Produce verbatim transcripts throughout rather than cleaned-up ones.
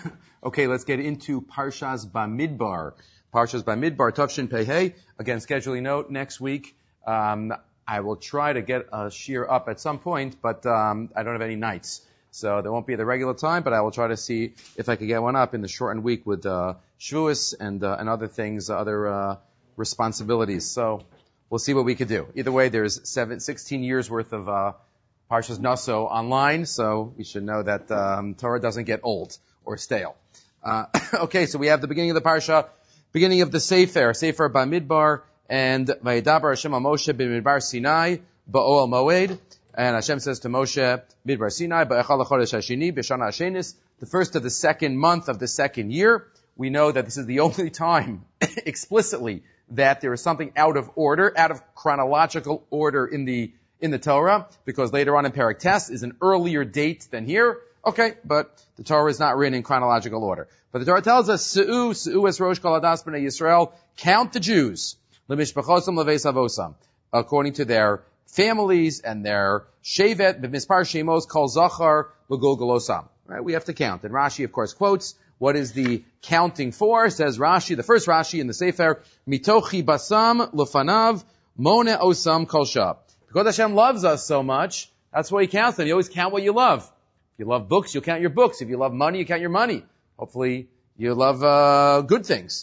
Okay, let's get into Parshas Bamidbar. Parshas Bamidbar, Tavshin Pei Hey. Again, scheduling note, next week, um, I will try to get a shear up at some point, but um, I don't have any nights. So there won't be the regular time, but I will try to see if I could get one up in the shortened week with uh, Shavuos and, uh, and other things, other uh, responsibilities. So we'll see what we could do. Either way, there's seven, sixteen years worth of uh, Parshas Naso online, so we should know that um, Torah doesn't get old or stale. Uh, okay, so we have the beginning of the Parsha, beginning of the Sefer, Sefer Bamidbar, and Vayidaber Hashem al Moshe b'Midbar Sinai ba'Oel Moed, and Hashem says to Moshe, Midbar Sinai ba'Echal HaChodesh HaSheni b'Shana HaShenis, the first of the second month of the second year. We know that this is the only time, explicitly, that there is something out of order, out of chronological order in the in the Torah, because later on in Perek Tes is an earlier date than here. Okay, but the Torah is not written in chronological order. But the Torah tells us, Se'u, Se'u es Rosh Kol Hadas B'nai Yisrael, count the Jews, L'mishpachosam Leveis Avosam, according to their families and their Shevet, B'mispar Shemos Kol Zachar L'golgolosam. Right, we have to count. And Rashi, of course, quotes, what is the counting for? Says Rashi, the first Rashi in the Sefer, Mitochi Basam L'fanav Mone Osam Kol Shab. Because Hashem loves us so much, that's why He counts them. You always count what you love. If you love books, you'll count your books. If you love money, you count your money. Hopefully, you love uh good things.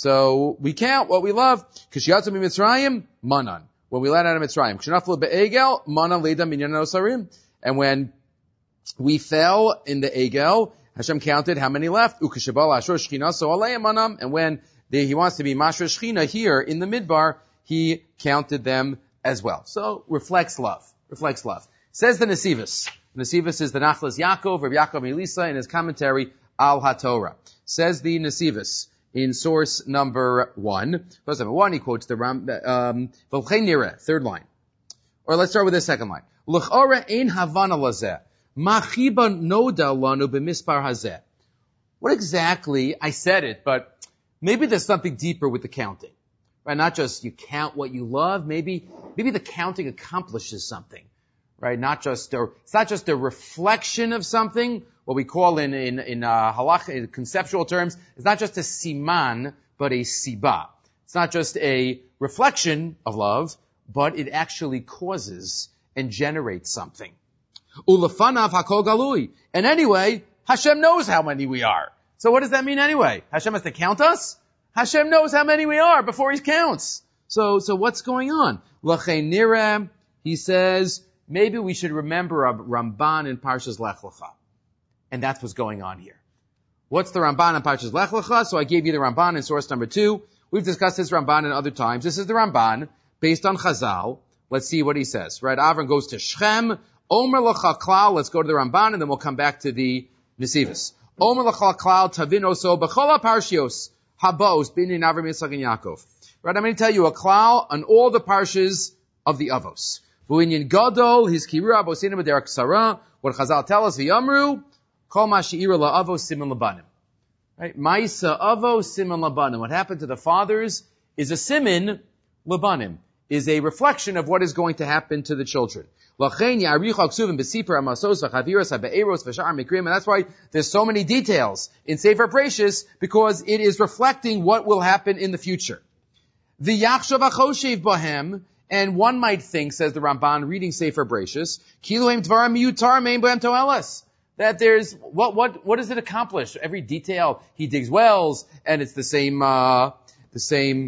So we count what we love. K'shiyatzim Mitzrayim, manan. When we land out of Mitzrayim. K'shenaflu be'egel, manan leidam minyan osarim. And when we fell in the egel, Hashem counted how many left. Uk'shabal ashur shchina so aleim manam. And when the, He wants to be mashra shchina here in the midbar, He counted them as well. So, reflects love. Reflects love. Says the Nesivos. Nesivos is the Nachlas Yaakov, Rabbi Yaakov Elisa, in his commentary, Al HaTorah. Says the Nesivos in source number one. Source number one, he quotes the Ram, um, V'lchei nireh, third line. Or let's start with the second line. L'ch'ora ein havana lazeh. Ma chiba noda lanu b'mispar hazeh. What exactly, I said it, but maybe there's something deeper with the counting. Right? Not just you count what you love, maybe, maybe the counting accomplishes something. Right? Not just a, it's not just a reflection of something, what we call in, in, in, uh, halach, in conceptual terms, it's not just a siman, but a siba. It's not just a reflection of love, but it actually causes and generates something. Ulefanav hakol galui. And anyway, Hashem knows how many we are. So what does that mean anyway? Hashem has to count us? Hashem knows how many we are before He counts. So, so what's going on? L'chei nireh, he says, maybe we should remember a Ramban in Parshas Lech Lecha. And that's what's going on here. What's the Ramban in Parshas Lech Lecha? So I gave you the Ramban in source number two. We've discussed this Ramban in other times. This is the Ramban based on Chazal. Let's see what he says. Right? Avram goes to Shechem. Omer Lecha Klal. Let's go to the Ramban and then we'll come back to the Nesivos. Omer Lecha Klal Tavin Oso B'chol HaParshios Habos B'nei Avram Yitzchak and Yaakov. Right? I'm going to tell you a klal on all the parshas of the Avos. V'inyan Gadol, his Kirua Abosinim B'derek Sarah. What Chazal tell us, V'yamru, Kol Ma She'ira LaAvos Siman Labanim. Right? Ma'isa Avos Siman Labanim. What happened to the fathers is a siman Labanim, is a reflection of what is going to happen to the children. And that's why there's so many details in Sefer Bereshis, because it is reflecting what will happen in the future. The Yachshav HaChoshev Bahem, and one might think, says the Ramban, reading Sefer Bereshis, Kiluhem Dvaram Miyutar Mein Bohem Toeles, that there's, what, what, what does it accomplish? Every detail, he digs wells, and it's the same, uh, the same,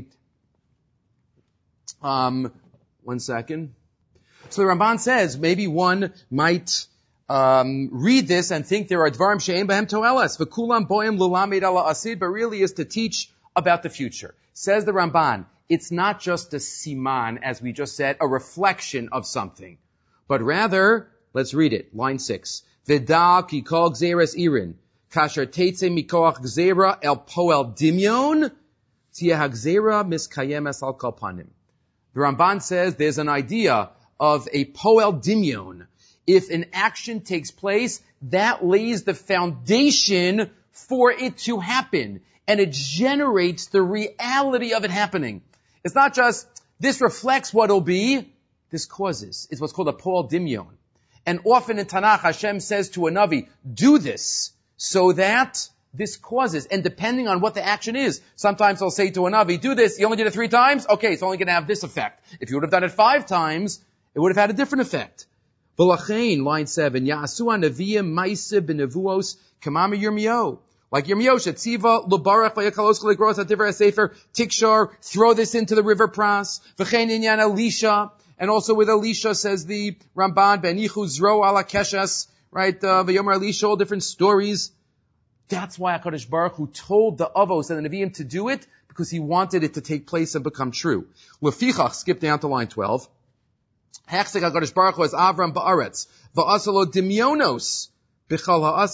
um, one second. So the Ramban says, maybe one might, um, read this and think there are Dvarim She'ein Bohem Toeles, V'kulam Bohem L'lamed Ala Asid, but really is to teach about the future. Says the Ramban, it's not just a siman, as we just said, a reflection of something, but rather, let's read it, line six. V'da ki kol gzeres irin, kasher teitze mikoach gzera el poel dimyon, tia hagzera miskayemes al kalpanim. The Ramban says there's an idea of a poel dimyon. If an action takes place, that lays the foundation for it to happen, and it generates the reality of it happening. It's not just, this reflects what it'll be, this causes. It's what's called a poel dimyon. And often in Tanakh, Hashem says to a Navi, do this, so that this causes, and depending on what the action is, sometimes they'll say to a Navi, do this, you only did it three times? Okay, it's only going to have this effect. If you would have done it five times, it would have had a different effect. V'lachein, line seven, Ya'asu ha'neviyim ma'aseh b'nevuos kamama Yirmiyahu. Like Yirmiyahu, Shetziva, Lubarach, Vayakalos, Chaligros, Hativer, Sefer, Tikshar, throw this into the river Pras. V'chein inyan Elisha, and also with Elisha, says the Ramban, Benichu Zro ala Keshas, right, uh, V'yomer Elisha, all different stories. That's why HaKadosh Baruch Hu told the Avos and the Nevi'im to do it, because he wanted it to take place and become true. Lefichach, skip down to line twelve. Hechsek HaKadosh Baruch Hu as Avram Ba'aretz, V'asalo Dimyonos, it's not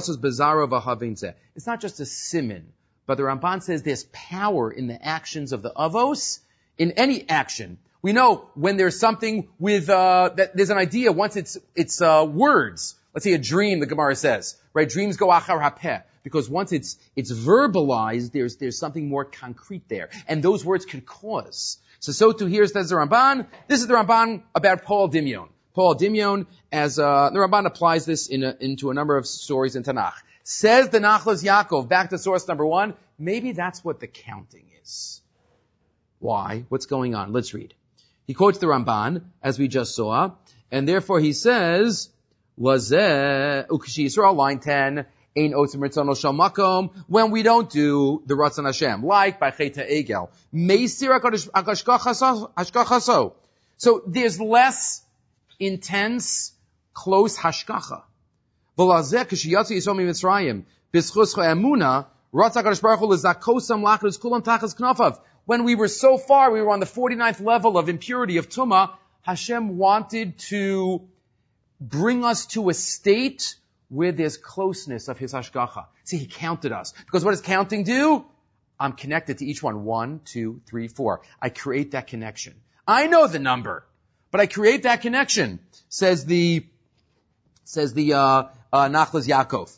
just a siman, but the Ramban says there's power in the actions of the avos, in any action. We know when there's something with, uh, that there's an idea, once it's, it's, uh, words. Let's say a dream, the Gemara says, right? Dreams go achar hapeh, because once it's, it's verbalized, there's, there's something more concrete there. And those words can cause. So, so too here says the Ramban. This is the Ramban about Paul Dimyon. Paul Dimyon, as uh, the Ramban applies this in a, into a number of stories in Tanakh. Says the Nachlas Yaakov, back to source number one, maybe that's what the counting is. Why? What's going on? Let's read. He quotes the Ramban, as we just saw, and therefore he says, Lazeh, Ukashi Yisrael, line ten, Ein Otzim Ritzono Shel Makom, when we don't do the Ratzon Hashem, like by Cheta Egel. Meisir Hashkachaso. So there's less intense, close hashkacha. V'lazeh k'shiyatzu Yisrael miMitzrayim b'schus cha'emuna ratz HaKadosh Baruch Hu l'zakosam lachdus kulam tachas knafav. When we were so far, we were on the forty-ninth level of impurity of Tumah, Hashem wanted to bring us to a state where there's closeness of His hashkacha. See, He counted us. Because what does counting do? I'm connected to each one. One, two, three, four. I create that connection. I know the number. But I create that connection, says the, says the, uh, uh, Nachlas Yaakov.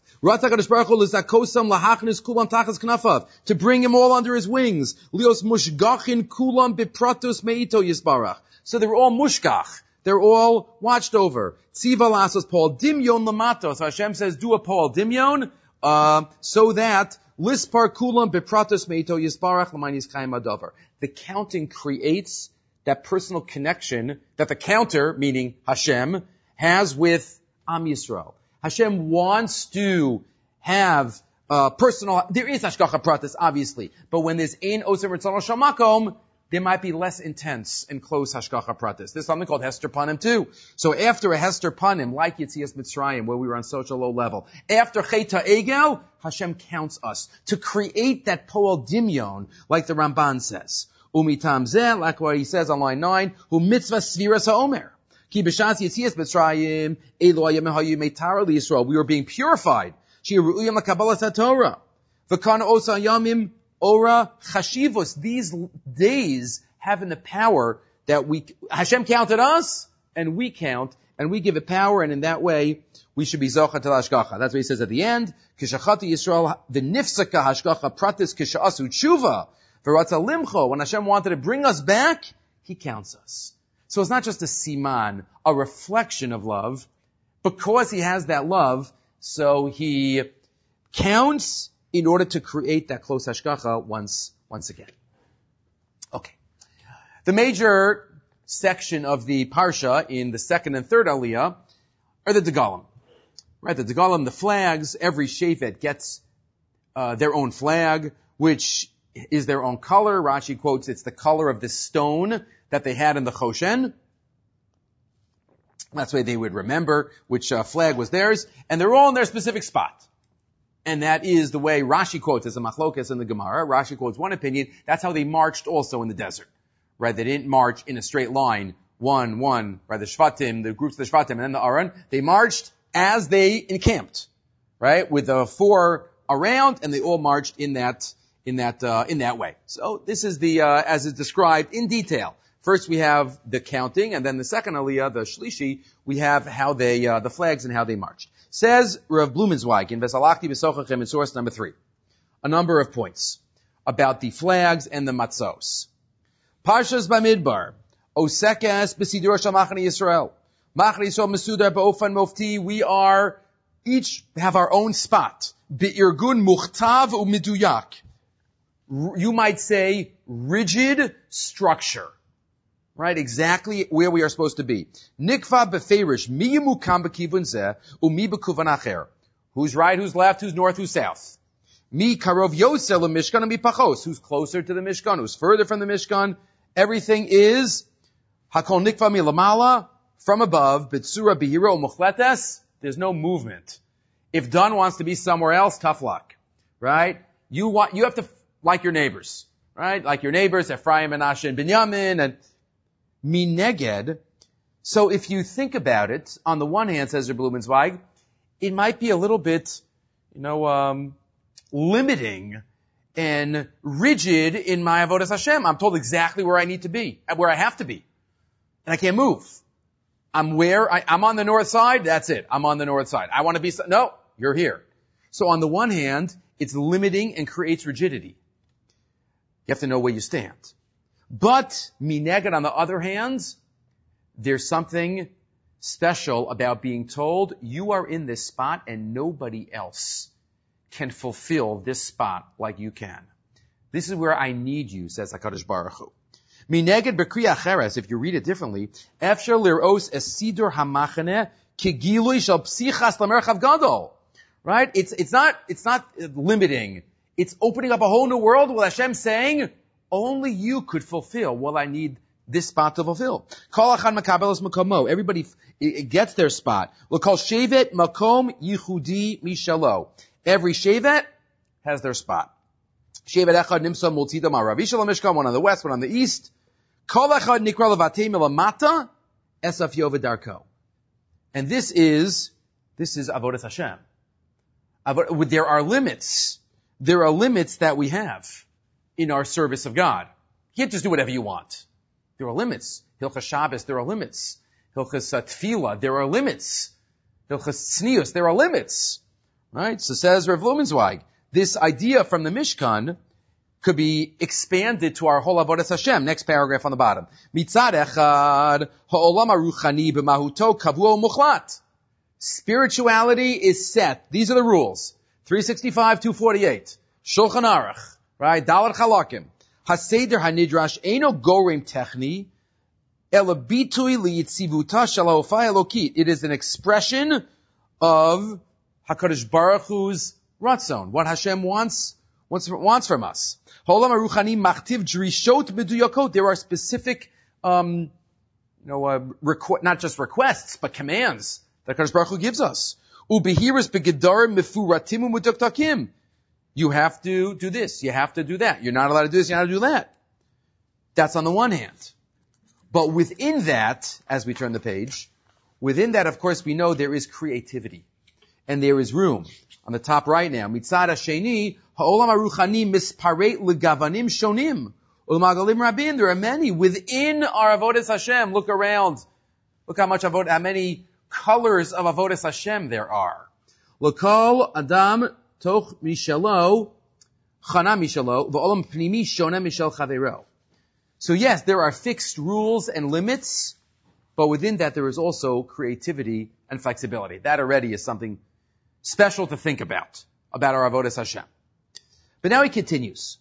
To bring him all under his wings. Lios mushgachin kulam bipratus meito yisbarach. So they're all mushgach. They're all watched over. Tziva lasos Paul dimyon lamato. So Hashem says, do a Paul dimyon, uh, so that lispar kulam bipratus meito yisbarach l'maynis kaim adavar. The counting creates that personal connection that the counter, meaning Hashem, has with Am Yisrael. Hashem wants to have uh, personal, there is Hashgacha Pratis, obviously, but when there's Ein Otzim Ritzono Shel Makom, there might be less intense and close Hashgacha Pratis. There's something called Hester Panim too. So after a Hester Panim, like Yetzias Mitzrayim, where we were on such a low level, after Cheta Egel, Hashem counts us to create that Poel Dimyon, like the Ramban says. Umitam zeh, like what he says on line nine, hu mitzvah sviras ha'omer. Ki b'shas yitzias Mitzrayim, elo hayem hayu meitara liYisrael. We were being purified. She ru'uyam l'kabbalas haTorah. V'kana osa yamim ora chashivos. These days having the power that we, Hashem counted us, and we count, and we give it power, and in that way, we should be zocha tel hashgacha. That's what he says at the end. Kishachatu Yisrael v'nifsaka hashgacha pratis kisha'asu tshuva. When Hashem wanted to bring us back, He counts us. So it's not just a siman, a reflection of love. Because He has that love, so He counts in order to create that close hashgacha once, once again. Okay. The major section of the parsha in the second and third aliyah are the Degalim. Right? The Degalim, the flags, every shevet gets uh, their own flag, which is their own color. Rashi quotes, it's the color of the stone that they had in the Choshen. That's the way they would remember which uh, flag was theirs. And they're all in their specific spot. And that is the way Rashi quotes as a machlokas in the Gemara. Rashi quotes one opinion. That's how they marched also in the desert. Right? They didn't march in a straight line. One, one, right? The Shvatim, the groups of the Shvatim, and then the Aaron. They marched as they encamped. Right? With the four around, and they all marched in that in that, uh, in that way. So this is the, uh, as is described in detail. First we have the counting, and then the second aliyah, the shlishi, we have how they, uh, the flags and how they marched. Says Rav Blumenzweig in Vesalachti B'Sochachem in source number three. A number of points about the flags and the matzos. Parshas Bamidbar. Osekas B'Sidur Shal Machane Yisrael. Machane Yisrael Mesudar Ba'ofan Mofti. We are, each have our own spot. Be'irgun muchtav u'miduyak. You might say rigid structure. Right? Exactly where we are supposed to be. Nikva beferish mi yimukam bekivun zeh u'mi bekuvan acher. Who's right, who's left, who's north, who's south. Mi karov yosel u'mishkan u'mi pachos. Who's closer to the Mishkan, who's further from the Mishkan. Everything is hakol nikva milamala, from above, bitsura bihiro muchletes. There's no movement. If Don wants to be somewhere else, tough luck. Right? You want, you have to like your neighbors. Right? Like your neighbors, Ephraim, Menashe, and Binyamin, and Mineged. So if you think about it, on the one hand, says Rebbe Blumenzweig, it might be a little bit, you know, um, limiting and rigid in my avodas Hashem. I'm told exactly where I need to be, where I have to be, and I can't move. I'm where I, I'm on the north side. That's it. I'm on the north side. I want to be. No, you're here. So on the one hand, it's limiting and creates rigidity. You have to know where you stand. But, mineged, on the other hand, there's something special about being told, you are in this spot and nobody else can fulfill this spot like you can. This is where I need you, says HaKadosh Baruch Hu. Mineged b'kriya acheres, if you read it differently, efshar lir'os esidur hamachane kigilui shel psichas lamerchav gadol. Right? It's, it's not, it's not limiting. It's opening up a whole new world with Hashem saying, only you could fulfill what I need this spot to fulfill. Kol achad makabelos makomo. Everybody gets their spot. We'll call shevet makom yichudi mishalo. Every shevet has their spot. Shevet echad nimsa multida ma'arav shalom mishkan. One on the west, one on the east. Kol echad nikra levatei milamata esaf yovad darko. And this is this is avodas Hashem. There are limits. There are limits that we have in our service of God. You can't just do whatever you want. There are limits. Hilchas Shabbos, there are limits. Hilchas Tefillah, there are limits. Hilchas Tznius, there are limits. Right? So says Rav Blumenzweig, this idea from the Mishkan could be expanded to our whole avodas Hashem. Next paragraph on the bottom. Mitzad echad ha'olam haruchani b'mahuto kavuo muchlat. Spirituality is set. These are the rules. three sixty-five, two forty-eight. Shulchan Aruch. Right? Dalet Chalakim. Haseder hanidrash eino gorem techni, ela bitui liyitzivuta shel ha'ofai elokit. It is an expression of HaKadosh Baruch Hu's ratzon, what Hashem wants, wants, wants from us. Ha'olam haruchani machtiv drishot meduyakot. There are specific, um, you know, uh, requ- not just requests, but commands that HaKadosh Baruch Hu gives us. Ubehiris begedarim mefuratim umudoktakim. You have to do this. You have to do that. You're not allowed to do this. You're not allowed to do that. That's on the one hand. But within that, as we turn the page, within that, of course, we know there is creativity. And there is room. On the top right now, Mitzad Hasheni, Ha'olam Haruchani misparet legavanim shonim. Ulmagalim rabin. There are many within our avodas Hashem. Look around. Look how much avod, how many colors of avodas Hashem there are. L'kol Adam Toch mishalo, chana mishalo, v'olam pnimi shona mishal chavero. So yes, there are fixed rules and limits, but within that there is also creativity and flexibility. That already is something special to think about, about our avodas Hashem. But now he continues.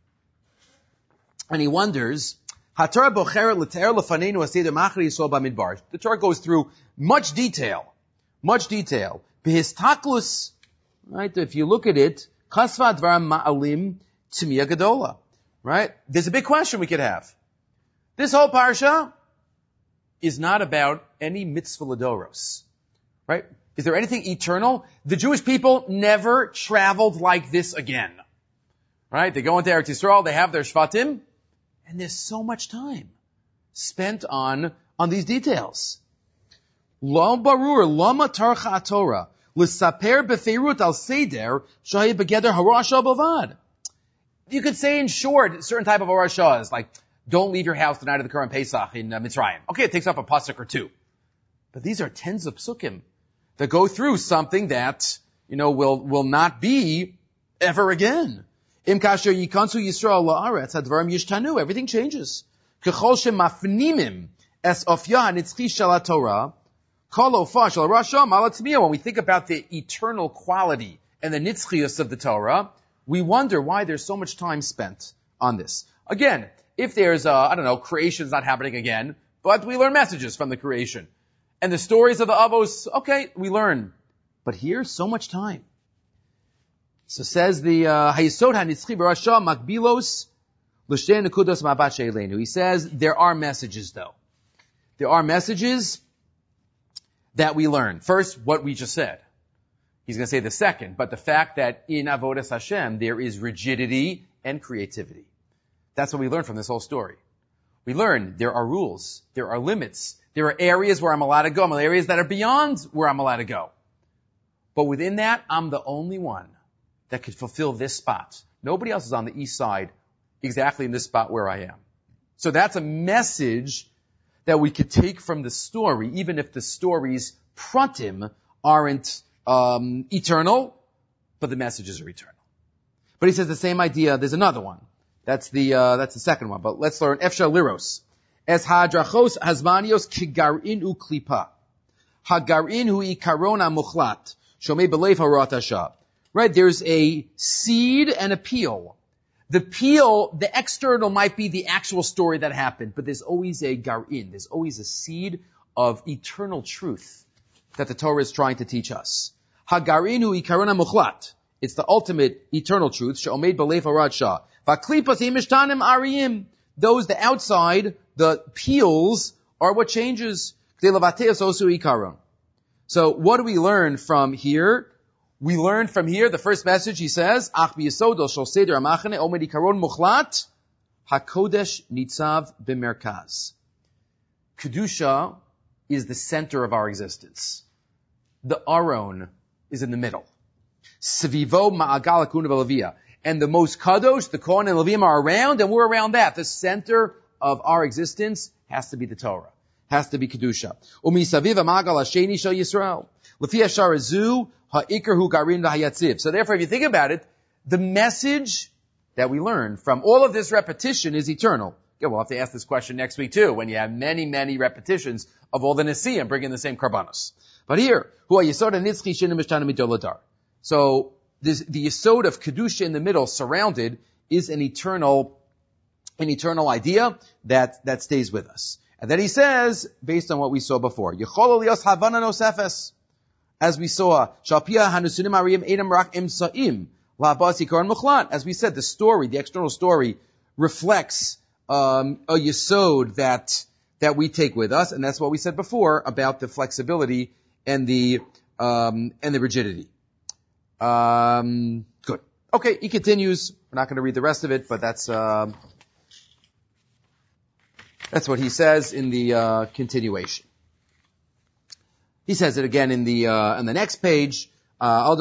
And he wonders, Hatorah bocheret l'te'er lefanenu aseder machri yisrael b'midbar. The Torah goes through much detail, much detail. B'histaklus, right? If you look at it, chasva dvaram ma'alim t'miya gadola. Right? There's a big question we could have. This whole parsha is not about any mitzvah ladoros. Right? Is there anything eternal? The Jewish people never traveled like this again. Right? They go into Eretz Yisrael, they have their shvatim, and there's so much time spent on, on these details. Lo barur, lama tarcha Torah, l'saper befeirut al seder, shahi begeder harasha bavad. You could say in short, a certain type of harasha is like, don't leave your house the night of the current Pesach in uh, Mitzrayim. Okay, it takes up a pasuk or two. But these are tens of psukim that go through something that, you know, will, will not be ever again. Im kasher yikansu Yisrael la'aretz, hadvarim yishtanu, everything changes. Kechol shemafnimim es ofya hanitzchi shel haTorah, kol ofa shel rasha malatzmiya. When we think about the eternal quality and the nitzchius of the Torah, we wonder why there's so much time spent on this. Again, if there's, uh, I don't know, creation's not happening again, but we learn messages from the creation. And the stories of the Avos, okay, we learn. But here, so much time. So says the Hayesod HaNitzchi Barasha Makbilos L'Shtei Nekudos Mabat She'eleinu. He says there are messages though. There are messages that we learn. First, what we just said. He's going to say the second, but the fact that in Avodas Hashem there is rigidity and creativity. That's what we learn from this whole story. We learn there are rules, there are limits, there are areas where I'm allowed to go, there are areas that are beyond where I'm allowed to go. But within that, I'm the only one that could fulfill this spot. Nobody else is on the east side exactly in this spot where I am. So that's a message that we could take from the story, even if the stories prontim aren't um, eternal, but the messages are eternal. But he says the same idea, there's another one. That's the, uh, that's the second one. But let's learn Efsha Liros. Es hadrachos hazmanios kigarin u klipa. Hagarin hu ikarona muchlat. Shomei belev harat hasha. Right, there's a seed and a peel. The peel, the external might be the actual story that happened, but there's always a garin, there's always a seed of eternal truth that the Torah is trying to teach us. Hagarin hu ikarona muchlat. It's the ultimate eternal truth. She'omed belev harad shah. V'klipas imishtanim ariyim. Those, the outside, the peels, are what changes. So what do we learn from here? We learn from here, the first message, he says, Ach b'yisodo shel seder hamachane omed ikaron muchlat, hakodesh nitzav b'merkaz. Kedusha is the center of our existence. The Aron is in the middle. Svivo ma'agal hakun v'levia. And the most kadosh, the Kohen and Levim are around, and we're around that. The center of our existence has to be the Torah. Has to be Kedusha. Umi saviv ha'magal hasheni shel Yisrael. Lefi hashar hazu ha'ikar hu garin v'hayatziv. So therefore, if you think about it, the message that we learn from all of this repetition is eternal. Yeah, we'll have to ask this question next week too, when you have many, many repetitions of all the Nesiim bringing the same karbanos. But here, hu ha'yisod ha'nitzchi shinu mishtanim midoladar. So, This, the yesod of Kedusha in the middle, surrounded, is an eternal, an eternal idea that, that stays with us. And then he says, based on what we saw before, Yechol Elios Havana Nosefes, as we saw, Shalpia Hanusunim Ariyim Edam Rak Im Sa'im, La'abas Yikaron Muchlat. As we said, the story, the external story, reflects um, a yesod that, that we take with us, and that's what we said before about the flexibility and the, um, and the rigidity. Um, good. Okay, he continues. We're not going to read the rest of it, but that's, um, that's what he says in the, uh, continuation. He says it again in the, uh, in the next page. Uh,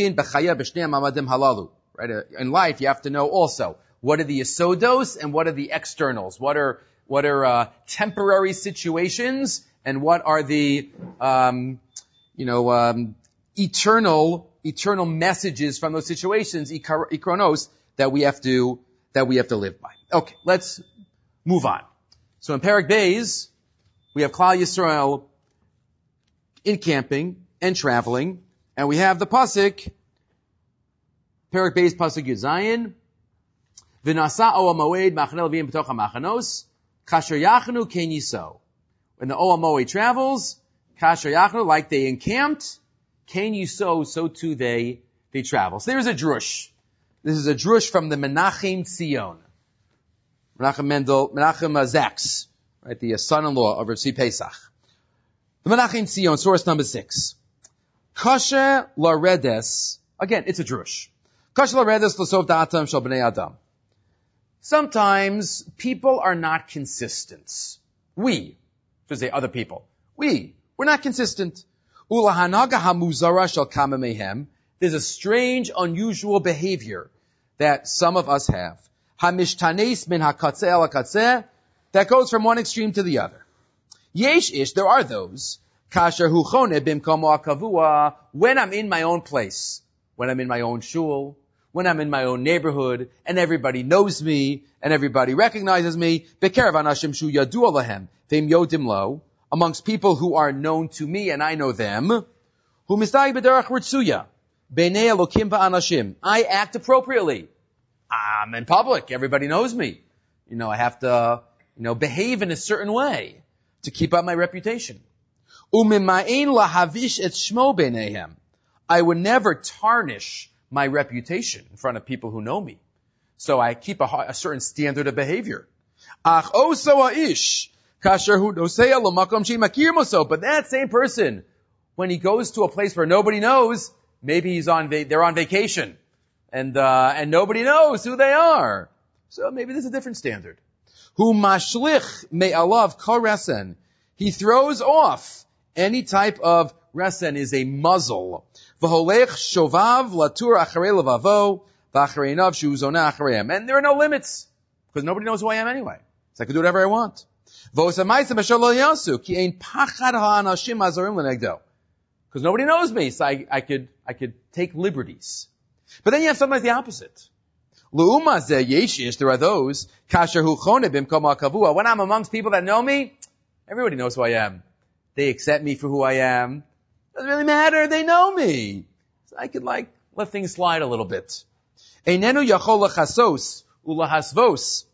right? In life, you have to know also, what are the yesodos and what are the externals? What are, what are, uh, temporary situations and what are the, um, you know, um, eternal eternal messages from those situations, ikronos, that we have to, that we have to live by. Okay, let's move on. So in Perek Beis, we have Klal Yisrael encamping and traveling, and we have the pasuk, Perek Beis pasuk Yud Zayin, V'nasa Oel Moed Machane Levim B'toch HaMachanos, Kasher Yachnu Ken Yiso. When the Oel Moed travels, Kasher Yachnu, like they encamped, Kain you sow, so too they, they travel. So there's a drush. This is a drush from the Menachem Tzion. Menachem Mendel, Menachem Zaks, right, the son-in-law of Rav Pesach. The Menachem Tzion, source number six. Kasher laredes, again, it's a drush. Kasher laredes l'sov da'atam shel b'nei adam. Sometimes people are not consistent. We, I should say other people, we, we're not consistent. There's a strange, unusual behavior that some of us have. That goes from one extreme to the other. Yesh ish, there are those. When I'm in my own place, when I'm in my own shul, when I'm in my own neighborhood, and everybody knows me, and everybody recognizes me, amongst people who are known to me and I know them, who mistay b'derech ritzuya, b'nei Elokim ba'anashim. I act appropriately. I'm in public. Everybody knows me. You know, I have to, you know, behave in a certain way to keep up my reputation. Umima'in lahavish et shmo b'neihem. I would never tarnish my reputation in front of people who know me. So I keep a, a certain standard of behavior. Ach oso ha'ish kasher hu nosea l'makom she'makir moso. But that same person, when he goes to a place where nobody knows, maybe he's on va- they're on vacation, and uh, and nobody knows who they are. So maybe there's a different standard. Hu mashlich me'alav kol resen. He throws off any type of resen is a muzzle. V'holech shovav latur acharei levavo v'acharei nav shu zonah achareim. And there are no limits, because nobody knows who I am anyway. So I can do whatever I want. V'osamaisa b'shal lo yasu ki ein pachad ha'anashim azorim l'negdo. Because nobody knows me, so I, I could I could take liberties. But then you have something like the opposite. L'uma zeh yeshish, there are those kasher hu chone b'mkom ha'kavua. When I'm amongst people that know me, everybody knows who I am. They accept me for who I am. Doesn't really matter. They know me. So I could like let things slide a little bit. Einenu yachol lechasos ulahasvos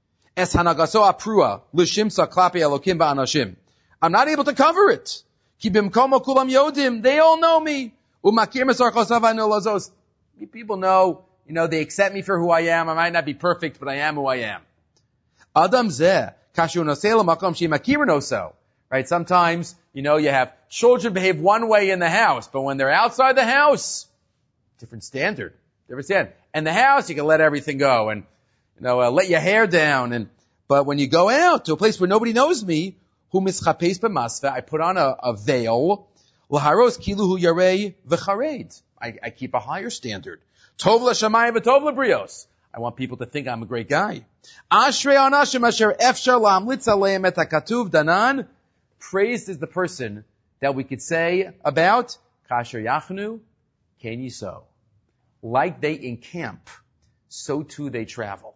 es hanagaso aprua l'shimsa klapi elokim ba'anashim. I'm not able to cover it. Ki bimkomo kulam yodim. They all know me. Umakir mesar chosavanu lazos. People know, you know, they accept me for who I am. I might not be perfect, but I am who I am. Adam zeh kashu nosei l'makom she'makir noso. Right? Sometimes, you know, you have children behave one way in the house, but when they're outside the house, different standard, different standard. And the house, you can let everything go and, you know, uh, let your hair down. And but when you go out to a place where nobody knows me, hu mischapes b'masve, I put on a, a veil, l'haros kilu hu yarei v'chared. I, I keep a higher standard. Tov l'shamayim v'tov l'brios. I want people to think I'm a great guy. Ashrei anashim asher efshar la'amlitz aleim et hakatuv danan. Praised is the person that we could say about kasher yachnu ken yiso. Like they encamp, so too they travel.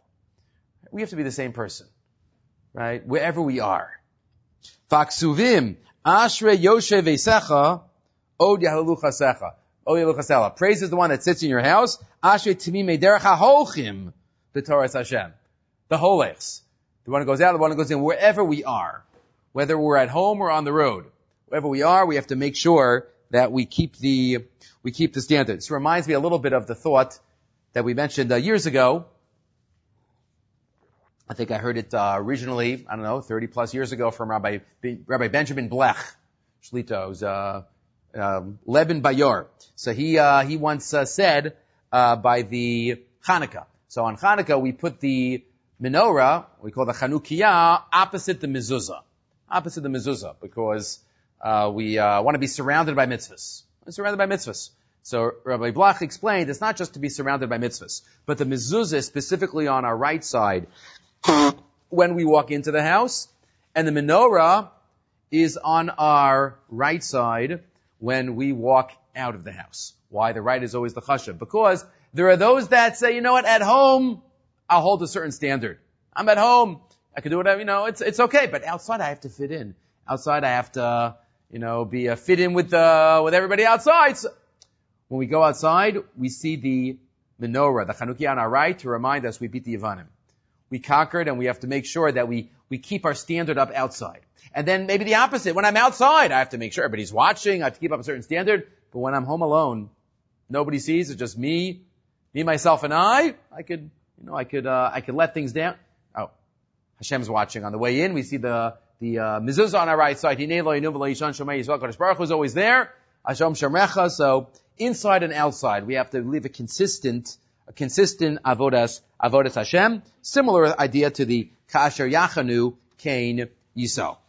We have to be the same person, right? Wherever we are. Faksuvim ashrei yoshev veisecha od yahalu chasecha. Od yahalu chasela. Praise is the one that sits in your house. Ashrei timimei derech haholchim b'toras Hashem. The holechs. The one who goes out, the one who goes in. Wherever we are. Whether we're at home or on the road, wherever we are, we have to make sure that we keep the we keep the standard. This reminds me a little bit of the thought that we mentioned uh, years ago. I think I heard it uh, originally, I don't know, thirty plus years ago from Rabbi Rabbi Benjamin Blech, Shlito, who's uh, um, Leben Bayor. So he uh, he once uh, said uh, by the Hanukkah. So on Hanukkah we put the menorah, we call the Chanukiah, opposite the mezuzah. Opposite the mezuzah, because uh, we uh, want to be surrounded by mitzvahs. We're surrounded by mitzvahs. So Rabbi Blach explained it's not just to be surrounded by mitzvahs, but the mezuzah is specifically on our right side when we walk into the house, and the menorah is on our right side when we walk out of the house. Why? The right is always the chashav. Because there are those that say, you know what, at home, I'll hold a certain standard. I'm at home. I can do whatever, you know, it's, it's okay. But outside I have to fit in. Outside I have to, you know, be, uh, fit in with, uh, with everybody outside. So when we go outside, we see the menorah, the Chanukiah on our right to remind us we beat the Yevanim. We conquered, and we have to make sure that we, we keep our standard up outside. And then maybe the opposite. When I'm outside, I have to make sure everybody's watching. I have to keep up a certain standard. But when I'm home alone, nobody sees. It's just me, me, myself, and I. I could, you know, I could, uh, I could let things down. Oh. Hashem's watching. On the way in, we see the, the, uh, mezuzah on our right side. Hinei lo yinu v'lo yishan shomei Yisrael. Kodesh Baruch Hu is always there. Hashem Shemrecha. So, inside and outside, we have to live a consistent, a consistent avodas, avodas Hashem. Similar idea to the kasher yachanu kain yisrael.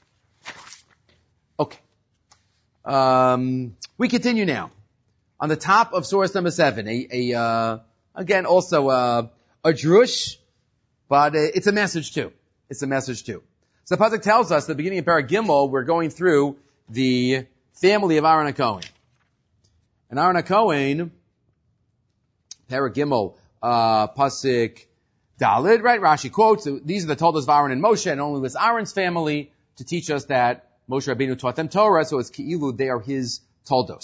Okay. Um, we continue now. On the top of source number seven, a, a, uh, again, also, uh, a drush, but it's a message too. It's a message too. So the pasuk tells us, at the beginning of Parag Gimel, we're going through the family of Aaron HaKohen. And Aaron HaKohen, Parag Gimel, uh, pasuk Dalid, right? Rashi quotes, these are the Toldos of Aaron and Moshe, and only was Aaron's family to teach us that Moshe Rabbeinu taught them Torah, so it's Ki'ilu, they are his Toldos.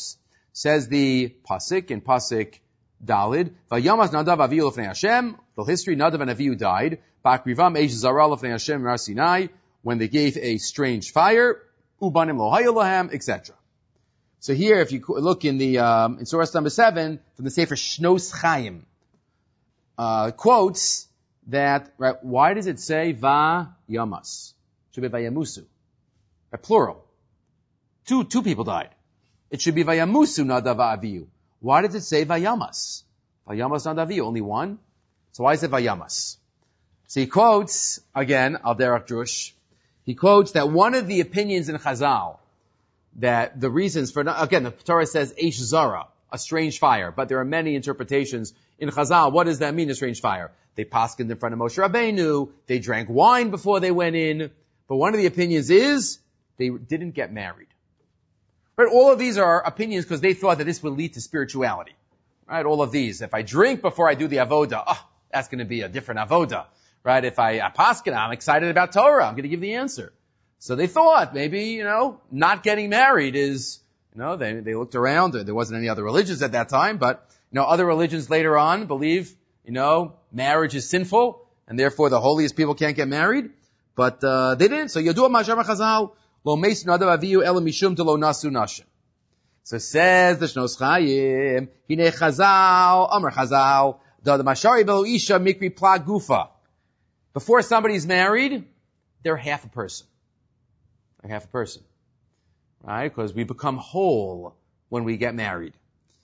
Says the pasuk in pasuk Dalid, Vayamas Nadav Avihu Lefnei Hashem. The history, Nadav and Avihu died. Ba'akrivam Eish Zara Lefnei Hashem Har Sinai, when they gave a strange fire. Ubanim Lo Hayu Lahem, et cetera. So here, if you look in the um, in source number seven from the Sefer Shnos Chaim, uh, quotes that, right? Why does it say Va Yamas? Should be Vayamusu, a plural. Two two people died. It should be Vayamusu Nadav Avihu. Why does it say Vayamas? Vayamas Nadav Avihu, only one. So why is it Vayamas? So he quotes again Al Derech Drush. He quotes that one of the opinions in Chazal, that the reasons for, again, the Torah says Eish Zara, a strange fire, but there are many interpretations in Chazal. What does that mean, a strange fire? They paskined in front of Moshe Rabbeinu, they drank wine before they went in, but one of the opinions is they didn't get married. Right? All of these are opinions because they thought that this would lead to spirituality. Right? All of these. If I drink before I do the avoda, oh, that's going to be a different avoda. Right? If I, I paskin, I'm excited about Torah, I'm going to give the answer. So they thought maybe, you know, not getting married is, you know, they, they looked around. There wasn't any other religions at that time, but, you know, other religions later on believe, you know, marriage is sinful, and therefore the holiest people can't get married. But, uh, they didn't. So Yadua Mashar Chazal, Lo Meis Nadav Avihu Ela Mishum Telo Nasu Nashim. So says the Shnos Chaim, Hine Chazal, Amar Chazal, Da Mashari Belo Isha Mikri Pla Gufa. Before somebody's married, they're half a person. They're half a person. Right? Because we become whole when we get married.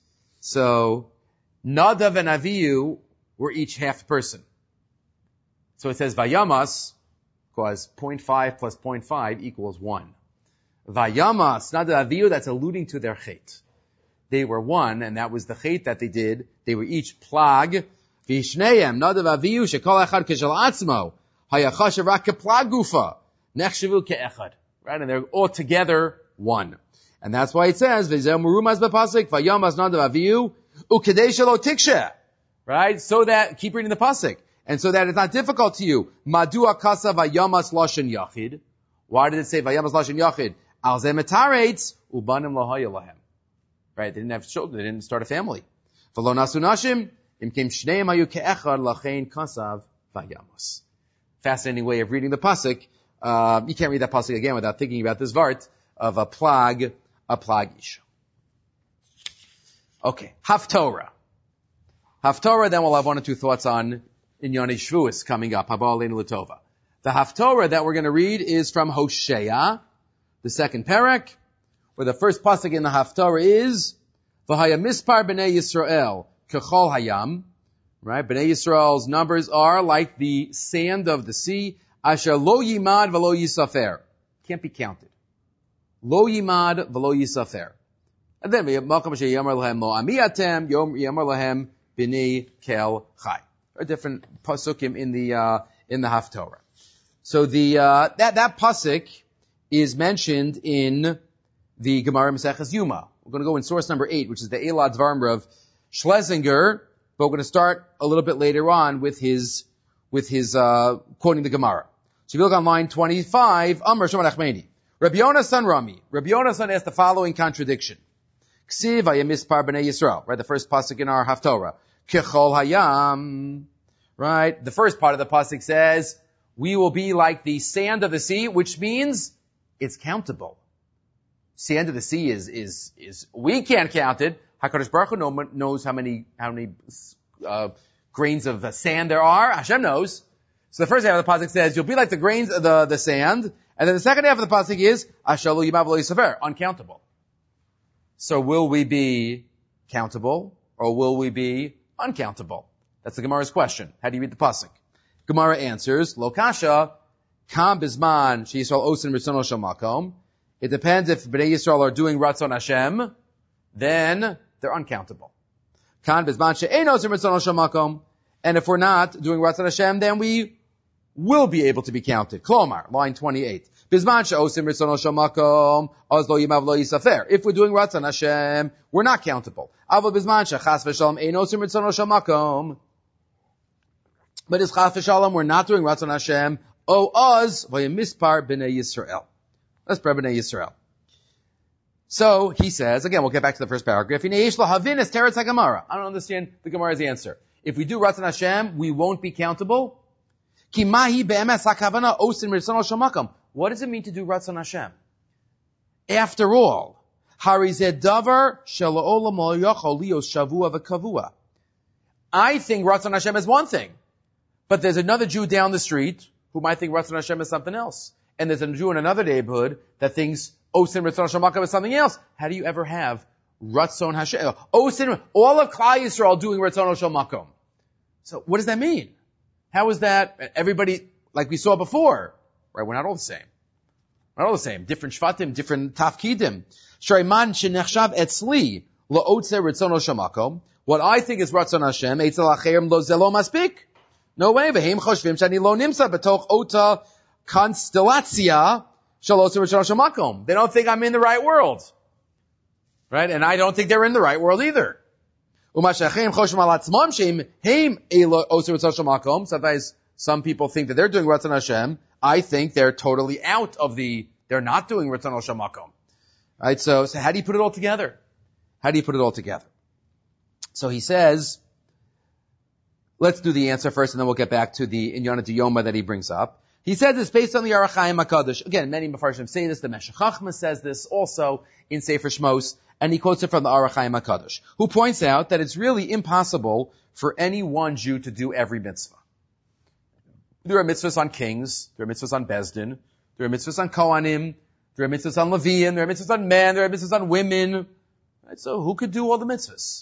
So, Nadav and Avihu were each half a person. So it says Vayamas, because zero point five plus zero point five equals one. Vayamas, Nadav Avihu, that's alluding to their chet. They were one, and that was the chet that they did. They were each plag. Vishneim, Nadav Avihu, shekol echad keshel atzmo, hayachashav rak keplag gufa, nechshavu ke'echad. Right? And they're all together one. And that's why it says, V'zeh murumaz b'pasik, vayamas Nadav Avihu, ukedei shelo tikshe. Right? So that, keep reading the pasuk. And so that it's not difficult to you. Madua kasa vayamas lashon yachid. Why did it say vayamas lashon yachid? Al zeh metaretz, ubanim lo hayu lahem. Right? They didn't have children. They didn't start a family. V'lo nasu nashim, imkem shneim hayu ke'echad lachein kasav vayamas. Fascinating way of reading the pasuk. Uh, you can't read that pasuk again without thinking about this vart of a plag, a plag isha. Okay. Haftorah. Haftorah, then we'll have one or two thoughts on Inyane Shvuos coming up. Haba Aleinu L'Tova. The Haftorah that we're going to read is from Hosea, the second parak, where the first pasuk in the Haftorah is, V'haya mispar b'nei Yisrael, kechol hayam. Right? B'nei Yisrael's numbers are like the sand of the sea, asher lo yimad v'lo yisafer. Can't be counted. Lo yimad v'lo yisafer. And then, Malkam asher yamar lahem lo amiyatem, yamar lahem b'nei kel chai. A different pasukim in the, uh, in the Haftorah. So the, uh, that, that pasuk is mentioned in the Gemara Maseches Yuma. We're going to go in source number eight, which is the Elad Dvarim of Schlesinger, but we're going to start a little bit later on with his, with his, uh, quoting the Gemara. So if you look on line twenty-five, Amr Shimon Achmeni. Rabbi Yonasan Rami. Rabbi Yonasan asked the following contradiction. Ksiv hayamispar b'nei Yisrael. Right, the first pasuk in our Haftorah. Kechol hayam. Right, the first part of the pasuk says, we will be like the sand of the sea, which means it's countable. Sand of the sea is, is, is, we can't count it. HaKadosh Baruch Hu knows how many, how many, uh, grains of sand there are. Hashem knows. So the first half of the pasuk says, you'll be like the grains of the, the sand. And then the second half of the pasuk is, Ashalu Yimav Lo Yisafer, uncountable. So will we be countable, or will we be uncountable? That's the Gemara's question. How do you read the pasuk? Gemara answers, Lo kasha, kam bizman, she'Yisrael osin ritzono shel makom. It depends if Bnei Yisrael are doing Ratzon Hashem, then they're uncountable. Kan bizman she'ein osin ritzono shel makom. And if we're not doing Ratzon Hashem, then we will be able to be counted. Klomar, line twenty-eight. Bizman she'osim ritzono shel makom, oz lo yimav lo yisafer. If we're doing Ratzon Hashem, we're not countable. Avo bizman she'chas v'shalom ein osim ritzono shel makom. But as chas v'shalom, we're not doing Ratzon Hashem. O oz v'yamispar b'nei Yisrael. Let's pray b'nei Yisrael. So he says, again, we'll get back to the first paragraph. I don't understand the Gemara's answer. If we do Ratzon Hashem, we won't be countable. What does it mean to do Ratzon Hashem? After all, I think Ratzon Hashem is one thing, but there's another Jew down the street who might think Ratzon Hashem is something else. And there's a Jew in another neighborhood that thinks Osin Ratzon Hashem is something else. How do you ever have Ratzon Hashem? Osin, all of Klal Yisrael doing Ratzon Hashem. So what does that mean? How is that everybody, like we saw before, right? We're not all the same. We're not all the same. Different shvatim, different tafkidim. Shreiman shenechshav etzli lo'otze Ratzon Hashem. What I think is Ratzon Hashem, etzel acherim lo zelo maspik. No way. V'heim choshvim shani lo nimsa betoch ota constellatia shal otze Ratzon Hashem. They don't think I'm in the right world. Right? And I don't think they're in the right world either. Sometimes some people think that they're doing Ratzon Hashem. I think they're totally out of the, they're not doing Ratzon Hashem. Right? So, so how do you put it all together? How do you put it all together? So he says, let's do the answer first and then we'll get back to the Inyana Diyoma that he brings up. He says it's based on the Orach Chaim HaKadosh. Again, many Mefarshim say this. The Meshech Chochmah says this also in Sefer Shmos, and he quotes it from the Orach Chaim HaKadosh, who points out that it's really impossible for any one Jew to do every mitzvah. There are mitzvahs on kings, there are mitzvahs on Bezdin, there are mitzvahs on Kohanim, there are mitzvahs on Leviim, there are mitzvahs on men, there are mitzvahs on women. Right? So who could do all the mitzvahs?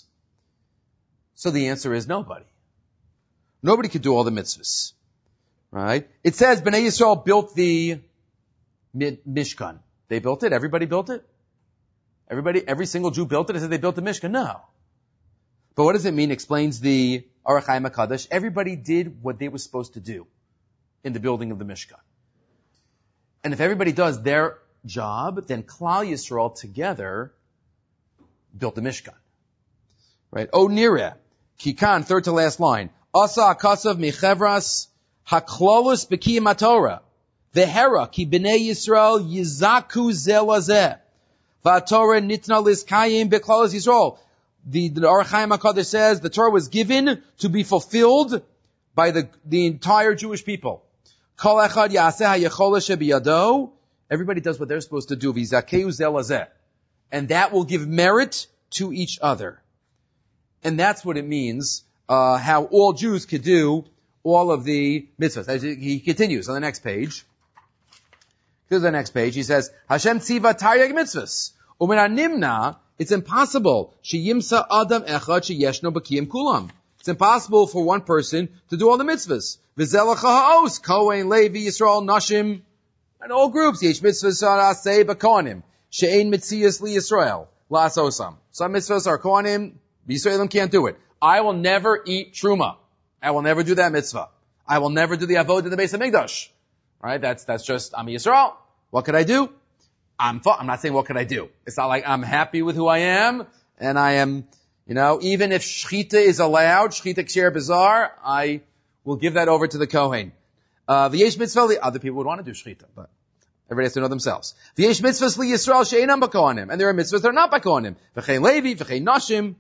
So the answer is nobody. Nobody could do all the mitzvahs. Right? It says Bnei Yisrael built the Mishkan. They built it? Everybody built it? Everybody, every single Jew built it? I said they built the Mishkan? No. But what does it mean? Explains the Orach Chaim HaKadosh. Everybody did what they were supposed to do in the building of the Mishkan. And if everybody does their job, then Klal Yisrael together built the Mishkan. Right? O Nireh, Kikan, third to last line. Asa akasav michevras haklolus b'kiyim haTorah. Vehera ki b'nei Yisrael yizaku zelazeh. VaTorah nitna liskayim b'klolus Yisrael. The, the Orach Chaim HaKadosh says the Torah was given to be fulfilled by the, the entire Jewish people. Kol echad yaseh hayechol shebiyado. Everybody does what they're supposed to do. V'zakeu zelazeh. And that will give merit to each other. And that's what it means, uh, how all Jews could do all of the mitzvahs. As he continues on the next page. Here's the next page. He says, Hashem tziva taryag mitzvahs. Umin nimna, it's impossible. Sheyimsa adam echad sheyeshno b'kiyim kulam. It's impossible for one person to do all the mitzvahs. V'zelacha ha'os, Kohen, Levi, Yisrael, Nashim, and all groups. Yesh mitzvahs aseh b'kohanim. She'ein mitzias li Yisrael. La'asosam. Some mitzvahs are kohanim, Yisraelim can't do it. I will never eat truma. I will never do that mitzvah. I will never do the avod in the Beis HaMikdash. Right? That's, that's just, I'm Yisrael. What could I do? I'm, I'm not saying what could I do. It's not like I'm happy with who I am, and I am, you know, even if shchita is allowed, shchita ksher bizarre, I will give that over to the Kohen. Uh, v'yesh mitzvah, other people would want to do shchita, but everybody has to know themselves. V'yesh mitzvahs li Yisrael she'enam b'kohanim, and there are mitzvahs that are not b'kohanim. V'chein Levi, v'chein Nashim,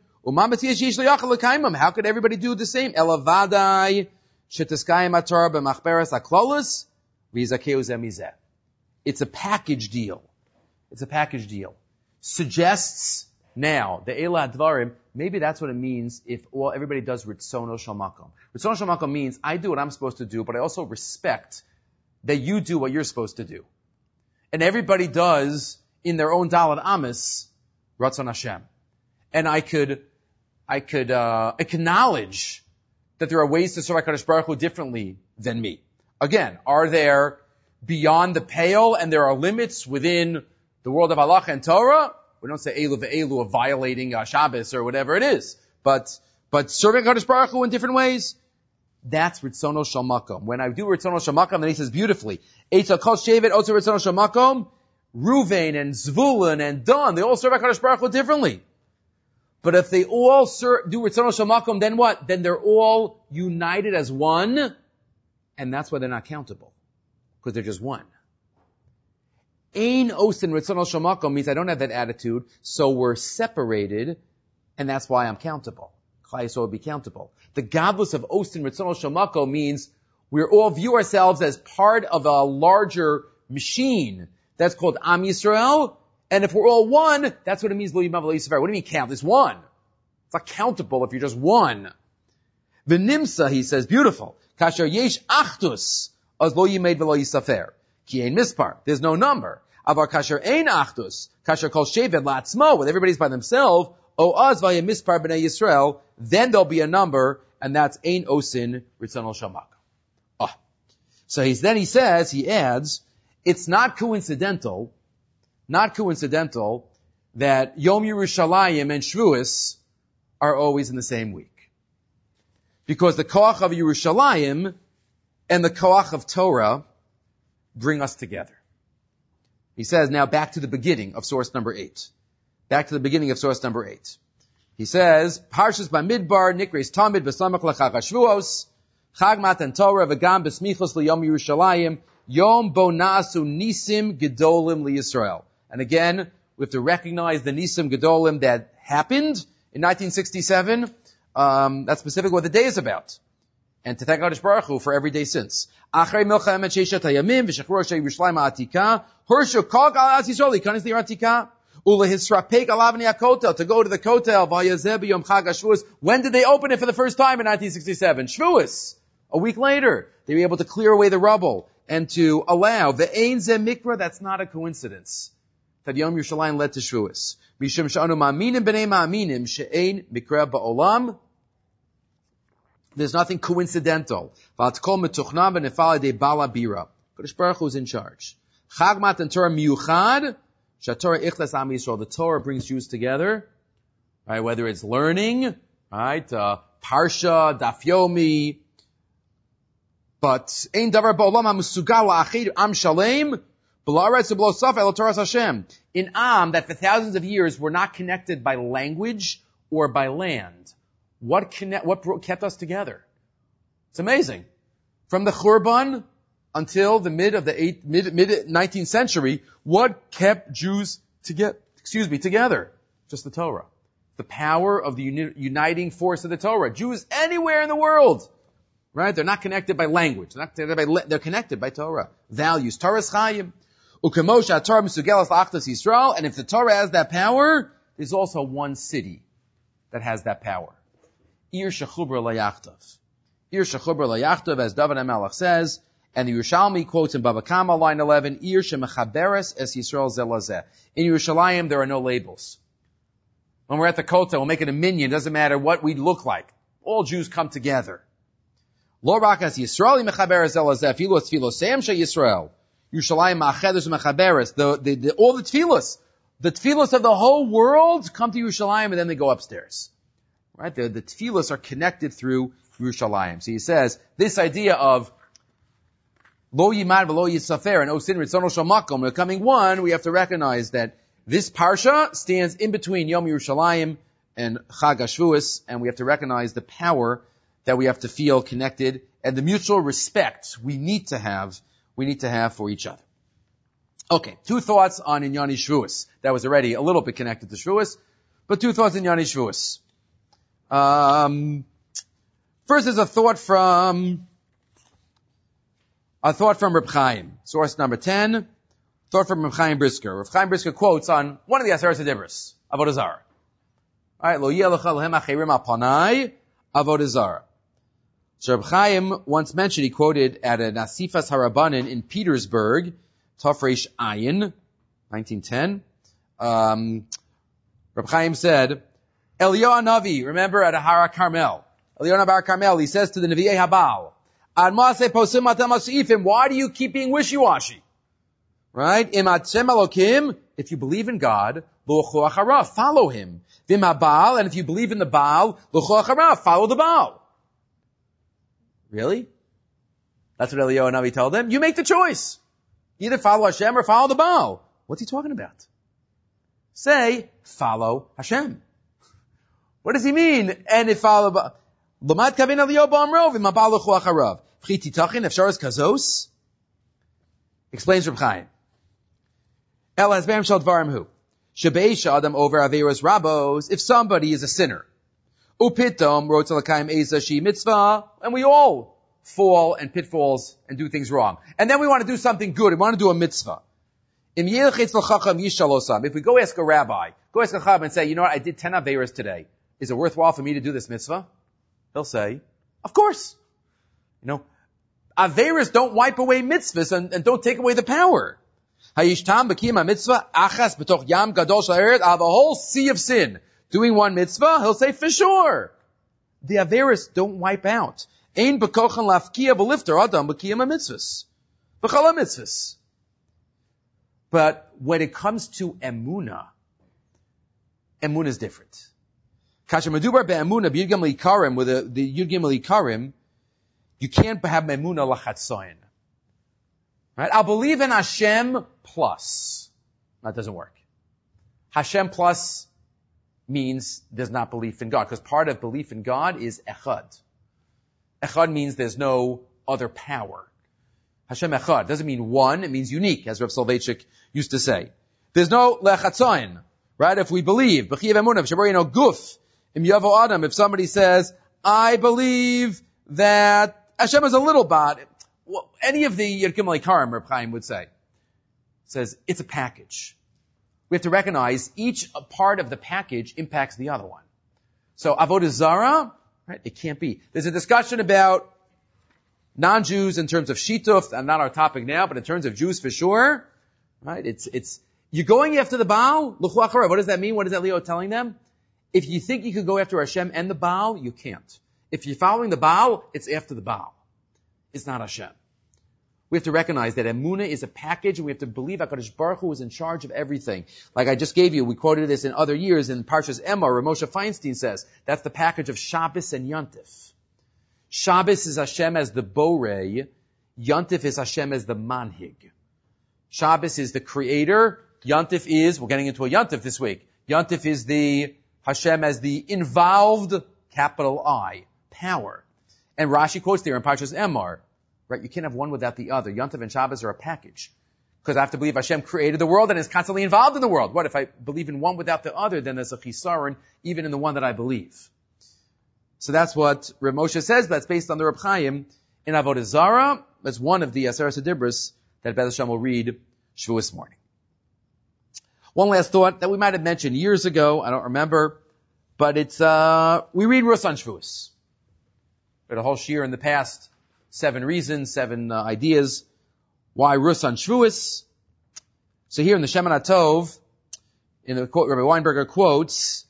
how could everybody do the same? Elavadai shetiskayim atorah b'machberes haklolus v'yizakeu zeh mizeh. It's a package deal. It's a package deal. Suggests now the Eila Dvarim. Maybe that's what it means if all everybody does Ritzono Shel Makom. Ritzono Shel Makom means I do what I'm supposed to do, but I also respect that you do what you're supposed to do, and everybody does in their own Dalad Amis Ratzon Hashem, and I could. I could uh, acknowledge that there are ways to serve HaKadosh Baruch Hu differently than me. Again, are there beyond the pale and there are limits within the world of halacha and Torah? We don't say elu ve'elu of violating uh, Shabbos or whatever it is. But but serving HaKadosh Baruch Hu in different ways, that's Ritzono Shel Makom. When I do Ritzono Shel Makom, then he says beautifully, Eitzel Kol Shevet Otzer Ritzono Shel Makom, Ruvain and Zvulun and Dan, they all serve HaKadosh Baruch Hu differently. But if they all ser- do Ritzono Shel Makom, then what? Then they're all united as one, and that's why they're not countable. Because they're just one. Ein osin ritzon shel makom means I don't have that attitude, so we're separated, and that's why I'm countable. Klal Yisrael will be countable. The gadlus of osin ritzon shel makom means we all view ourselves as part of a larger machine that's called Am Yisrael, and if we're all one, that's what it means. Lo yimav lo yisafer. What do you mean count? There's one. It's not countable if you're just one. V'nimsa, he says, beautiful. Kasher yesh achdus, az lo yimed v'lo yisafer. Ki ein mispar. There's no number. Avar kasher ein achdus, kasher kol shevet la'atzmo, when everybody's by themselves, o az v'yeh mispar b'nei Yisrael, then there'll be a number, and that's ein osin ritzon shel makom. Oh. So he's, then he says, he adds, it's not coincidental, not coincidental, that Yom Yerushalayim and Shavuos are always in the same week. Because the Koach of Yerushalayim and the Koach of Torah bring us together. He says, now back to the beginning of source number eight. Back to the beginning of source number eight. He says, Parshas Bamidbar, Nikres Tamid, V'samach L'chag HaShavuos, Chag Matan Torah, V'gam B'smichos L'Yom Yerushalayim, Yom Bo Na'asu Nisim Gedolim L'Yisrael. And again, we have to recognize the Nisim Gedolim that happened in nineteen sixty-seven. Um, that's specifically what the day is about. And to thank HaKadosh Baruch Hu for every day since. Achrei Milchemet Sheishat HaYamim, V'shachrosh Yerushalayim HaAtika, Hershu Kol Gal Az Yisrael, Yikanis L'Atika, Ulehisrapek Alavni HaKotel, to go to the Kotel, V'yazeh B'yom Chag HaShavuos. When did they open it for the first time in nineteen sixty-seven? Shavuos. A week later, they were able to clear away the rubble and to allow the Ein Zeh Mikra. That's not a coincidence that Yom Yerushalayim led to Shavuos. Mishum she'anu ma'aminim b'nei ma'aminim she'ein mikra ba'olam. There's nothing coincidental. V'atkol metuchna v'nefal de bala bira. Kadosh Baruch Hu is in charge. Chag Matan Torah miyuchad she'Torah ichlas am Yisrael. The Torah brings Jews together, right? Whether it's learning, right? Uh, Parsha, Daf Yomi. But ein davar ba'olam ha'musugal la'achid am shalem. In Am, that for thousands of years were not connected by language or by land. What connect, what brought, kept us together? It's amazing. From the Churban until the mid of the eighth, mid, mid nineteenth century, what kept Jews together, excuse me, together? Just the Torah. The power of the uni- uniting force of the Torah. Jews anywhere in the world, right? They're not connected by language. They're not connected by, they're connected by Torah. Values. Torah's Chayim. And if the Torah has that power, there's also one city that has that power. Ir shechubra layachtav. Ir shechubra layachtav, as David HaMelech says, and the Yerushalmi quotes in Bava Kama, line eleven, Ir shemechaberes es Yisrael zelazeh. In Yerushalayim, there are no labels. When we're at the Kotel, we'll make it a minyan, doesn't matter what we look like. All Jews come together. Lo rak es Yisrael mechaberes zelazeh, filos filosem she Yisrael. Yerushalayim ma'achedes mechaberes. The, the, the, all the tefillos, the tefillos of the whole world come to Yerushalayim and then they go upstairs. Right? The, the tefillos are connected through Yerushalayim. So he says, this idea of lo yimad v'lo yisafer and osin ritzono shel makom becoming one, we have to recognize that this parsha stands in between Yom Yerushalayim and Chag HaShavuos, and we have to recognize the power that we have to feel connected and the mutual respect we need to have we need to have for each other. Okay, two thoughts on Inyani Shavuos. That was already a little bit connected to Shavuos, but two thoughts in Inyani Shavuos. Um, first is a thought from, a thought from Reb Chaim, source number ten, thought from Reb Chaim Brisker. Reb Chaim Brisker quotes on one of the Aseres HaDibros, Avodah Zarah. Alright, lo yeh lecha lehem achirim al panai, Avodah Zarah. So Reb Chaim once mentioned, he quoted at an Asifas Harabanan in Petersburg, Tafresh Ayin, nineteen ten. Um, Reb Chaim said, Eliyahu Navi, remember at Har Carmel, Eliyahu Navi Har Carmel, he says to the Nevi'ei Habal, Ad Maseh Posim Atem Asifim, why do you keep being wishy-washy? Right? Im Atem Elokim, if you believe in God, L'uchu Acharav, follow him. Vim HaBaal, and if you believe in the Baal, L'uchu Acharav, follow the Baal. Really? That's what Eliyahu Navi told them? You make the choice. Either follow Hashem or follow the Baal. What's he talking about? Say, follow Hashem. What does he mean? And if follow Baal. L'mad kavin Eliyahu ba'amrov, v'im ha'Baal l'chu acharav. V'chi titachin efsharas kazos. Explains Reb Chaim. El hasberim shel dvarim hu. Shebeisha adam over averos rabos. If somebody is a sinner, upitom rotza l'kayim eza shi mitzvah, and we all fall and pitfalls and do things wrong. And then we want to do something good. We want to do a mitzvah. If we go ask a rabbi, go ask a chacham and say, you know what, I did ten averos today. Is it worthwhile for me to do this mitzvah? They'll say, of course. You know, averos don't wipe away mitzvahs and, and don't take away the power. Hayishtam b'kiyam mitzvah achas b'toch yam gadol sha'eret. I have a whole sea of sin. Doing one mitzvah, he'll say, for sure. The averos don't wipe out. Ein b'kochan lafkiya b'lifter adam b'kiyam mitzvahs. B'chala mitzvahs. But when it comes to emunah, emunah is different. Kasher medubar be'emunah b'yud gimel ikarim, with the, the yud gimel ikarim, you can't have emunah lachatzoyin. Right? I'll believe in Hashem plus. That doesn't work. Hashem plus means there's not belief in God, because part of belief in God is echad. Echad means there's no other power. Hashem echad doesn't mean one, it means unique, as Rav Soloveitchik used to say. There's no lechatzoyin, right? If we believe, b'chiyav emunah, b'shabar yino guf, im yavo adam, if somebody says, I believe that Hashem is a little bad, well, any of the Yud Gimel Ikarim, Reb Chaim would say, says, it's a package. We have to recognize each part of the package impacts the other one. So, Avodah Zarah, right, it can't be. There's a discussion about non-Jews in terms of shituf, and not our topic now, but in terms of Jews for sure, right? It's, it's, you're going after the Baal, l'chu acharei. What does that mean? What is that Leo telling them? If you think you could go after Hashem and the Baal, you can't. If you're following the Baal, it's after the Baal. It's not Hashem. We have to recognize that emunah is a package, and we have to believe HaKadosh Baruch Hu is in charge of everything. Like I just gave you, we quoted this in other years in Parshas Emor, where Moshe Feinstein says, that's the package of Shabbos and Yontif. Shabbos is Hashem as the Borei, Yontif is Hashem as the Manhig. Shabbos is the creator, Yontif is, we're getting into a Yontif this week, Yontif is the Hashem as the involved, capital I, power. And Rashi quotes there in Parshas Emor, right? You can't have one without the other. Yontif and Shabbos are a package. Because I have to believe Hashem created the world and is constantly involved in the world. What if I believe in one without the other? Then there's a chisaron even in the one that I believe. So that's what Reb Moshe says. That's based on the Reb Chaim in Avodah Zarah. That's one of the Aseret Dibros that Beth Hashem will read Shavuos morning. One last thought that we might have mentioned years ago. I don't remember, but it's uh we read Rus on Shavuos. We had a whole shir in the past. Seven reasons, seven uh, ideas why Rus on Shavuos. So here in the Shemoneh Tov, in the quote, Rabbi Weinberger quotes,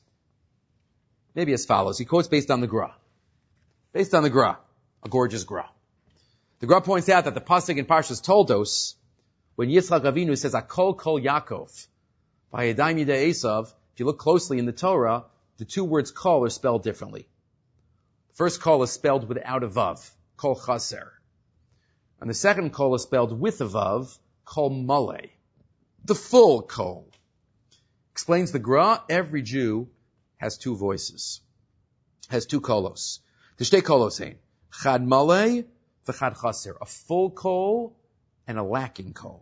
maybe as follows. He quotes based on the Gra. Based on the Gra. A gorgeous Gra. The Gra points out that the pasuk in Parshas Toldos, when Yitzchak Avinu says, Akol Kol Yaakov, Vayedayim Yidei Esav, if you look closely in the Torah, the two words Kol are spelled differently. The first Kol is spelled without a Vav. Kol chaser. And the second kol is spelled with a vav, kol male. The full kol. Explains the Gra, every Jew has two voices. Has two kolos. T'shtei kolos hein. Chad male, v'chad chaser. A full kol and a lacking kol.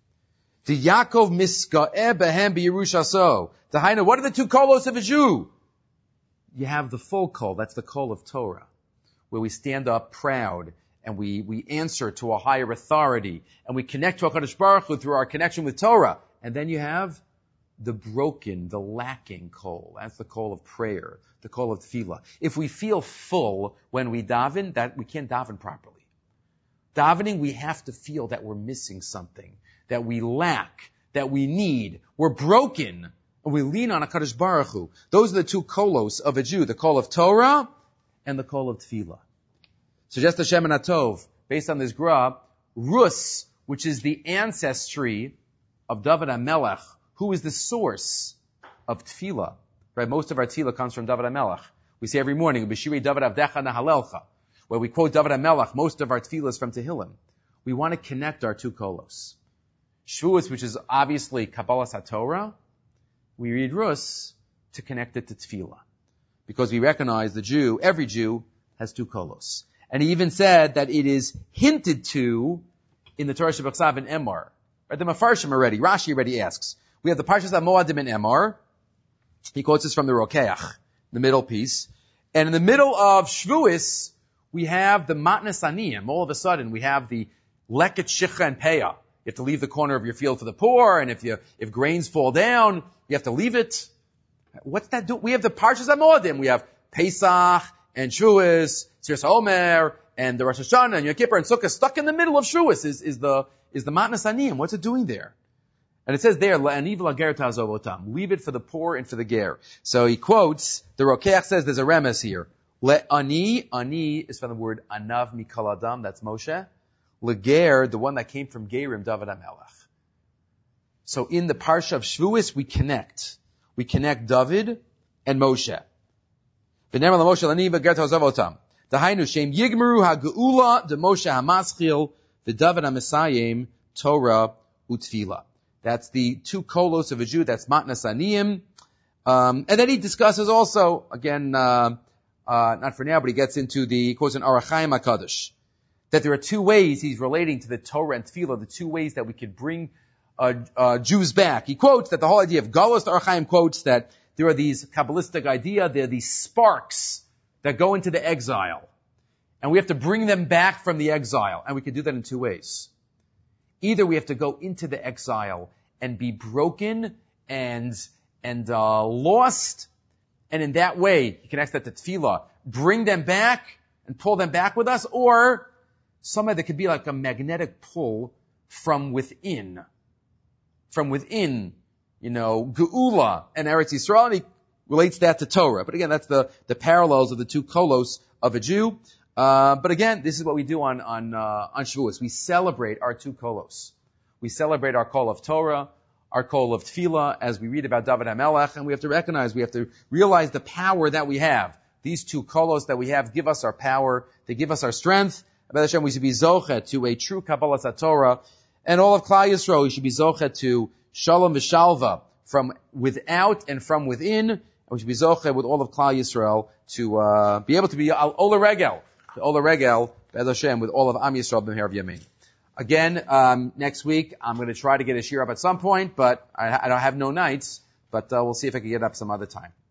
The Yaakov miska'eh behem b'Yerushaso. T'haina, what are the two kolos of a Jew? You have the full kol, that's the kol of Torah, where we stand up proud and we, we answer to a higher authority and we connect to HaKadosh Baruch Hu through our connection with Torah. And then you have the broken, the lacking kol. That's the kol of prayer, the kol of tefillah. If we feel full when we daven, that we can't daven properly. Davening, we have to feel that we're missing something, that we lack, that we need. We're broken, and we lean on HaKadosh Baruch Hu. Those are the two kolos of a Jew, the kol of Torah and the kol of tefillah. So just the Shemoneh Tov, based on this Gra, Rus, which is the ancestry of David HaMelech, who is the source of tefillah. Right? Most of our tefillah comes from David HaMelech. We say every morning, B'shirei David Avdecha Nahalelcha, where we quote David HaMelech. Most of our tefillah is from Tehillim. We want to connect our two kolos. Shavuos, which is obviously Kabbalas HaTorah, we read Rus to connect it to tefillah. Because we recognize the Jew, every Jew, has two kolos. And he even said that it is hinted to in the Torah Shebachsav and Emor, Right, the Mefarshim already, Rashi already asks. We have the Parshas HaMoadim and Emor. He quotes this from the Rokeach, the middle piece. And in the middle of Shvuis, we have the Matnas Aniyim. All of a sudden, we have the Leket Shicha and Peah. You have to leave the corner of your field for the poor, and if you, if grains fall down, you have to leave it. What's that do? We have the Parshas HaMoadim. We have Pesach and Shvuis, Sfiras HaOmer, and the Rosh Hashanah and Yom Kippur and Sukkot. Stuck in the middle of Shvuis is, is the, is the Matnas Aniyim. What's it doing there? And it says there, La'aniv lager ta'azov otam. Leave it for the poor and for the ger. So he quotes, the Rokeach says there's a remes here. Le'ani, ani is from the word anav mikol adam, that's Moshe. Leger, the one that came from Gerim, David HaMelech. So in the Parsha of Shvuis, we connect. We connect David and Moshe. V'nemar LaMoshe la'ani lager ta'azov otam. Dahainu shem yigmeru ha'geula de Moshe ha'maschil v'David ha'mesayim Torah u'tfila. That's the two kolos of a Jew. That's Matnas Aniyim. Um, and then he discusses also, again, uh, uh, not for now, but he gets into the, he quotes in Orach Chaim HaKadosh, that there are two ways he's relating to the Torah and Tefillah, the two ways that we could bring uh, uh, Jews back. He quotes that the whole idea of Galus, Orach Chaim quotes that there are these Kabbalistic idea, there are these sparks that go into the exile. And we have to bring them back from the exile. And we can do that in two ways. Either we have to go into the exile and be broken and and uh, lost, and in that way, he connects that to tefillah, bring them back and pull them back with us, or somehow there could be like a magnetic pull from within, from within, you know, Geula and Eretz Yisrael, and he relates that to Torah. But again, that's the, the parallels of the two kolos of a Jew. Uh, but again, this is what we do on, on, uh, on Shavuos. We celebrate our two kolos. We celebrate our call of Torah, our call of Tefillah, as we read about David HaMelech, and we have to recognize, we have to realize the power that we have. These two kolos that we have give us our power, they give us our strength. About Hashem, we should be zochet to a true Kabbalas HaTorah, and all of Klal Yisrael, we should be zochet to Shalom V'Shalva, from without and from within, and we should be zochet with all of Klal Yisrael to, uh, be able to be Al Ola Regel, Ola Regel, Be'ez Hashem, with all of Am Yisrael B'Meher V'Yamin. Again, um, next week, I'm going to try to get a shir up at some point, but I, I don't have no nights, but uh, we'll see if I can get up some other time.